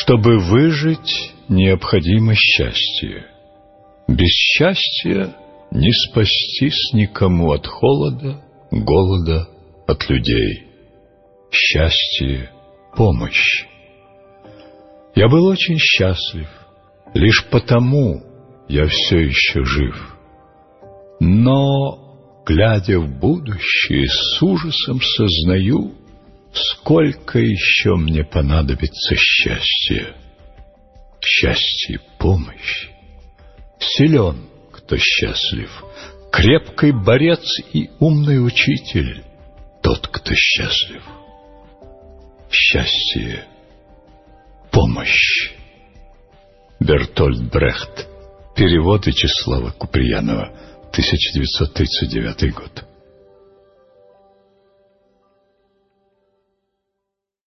Чтобы выжить, необходимо счастье. Без счастья не спастись никому от холода, голода, от людей. Счастье — помощь. Я был очень счастлив, лишь потому я все еще жив. Но, глядя в будущее, с ужасом сознаю, сколько еще мне понадобится счастья. Счастье — помощь. Силен, кто счастлив, крепкий борец и умный учитель, тот, кто счастлив. Счастье — помощь. Бертольд Брехт. Перевод Вячеслава Куприянова. 1939 год.